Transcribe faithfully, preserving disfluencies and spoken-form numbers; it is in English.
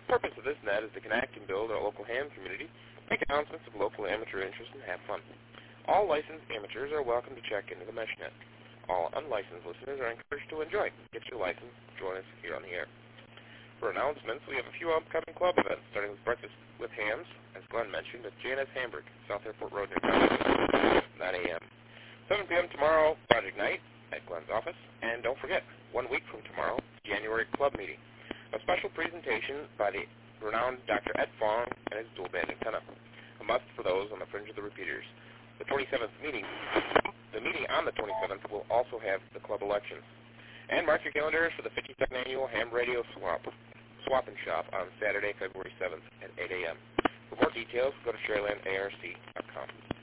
purpose of this net is to connect and build our local ham community, make announcements of local amateur interest, and have fun. All licensed amateurs are welcome to check into the MeshNet. All unlicensed listeners are encouraged to enjoy. Get your license, join us here on the air. For announcements, we have a few upcoming club events, starting with Breakfast with Hams, as Glenn mentioned, at J and S Hamburg, South Airport Road, near nine a.m. seven p.m. tomorrow, Project Night at Glenn's office. And don't forget, one week from tomorrow, January club meeting. A special presentation by the renowned Doctor Ed Fong and his dual band antenna. A must for those on the fringe of the repeaters. The twenty-seventh meeting, the meeting on the twenty-seventh will also have the club elections. And mark your calendars for the fifty-second annual Ham Radio Swap, Swap and Shop on Saturday, February seventh at eight a.m. For more details, go to Sharyland A R C dot com.